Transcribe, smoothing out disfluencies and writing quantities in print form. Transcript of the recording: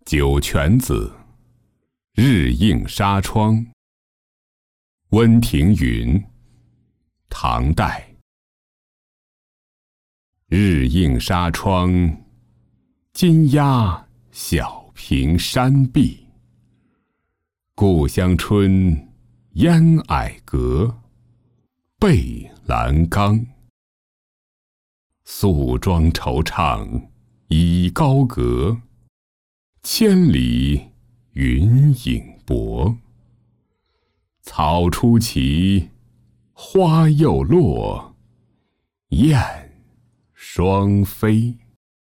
九泉子，日映纱窗。温庭筠，唐代。日映纱窗，金鸦小屏山壁。故乡春，烟霭阁，背阑冈。素妆惆怅，倚高阁，千里云影薄。草初齐，花又落，燕双飞。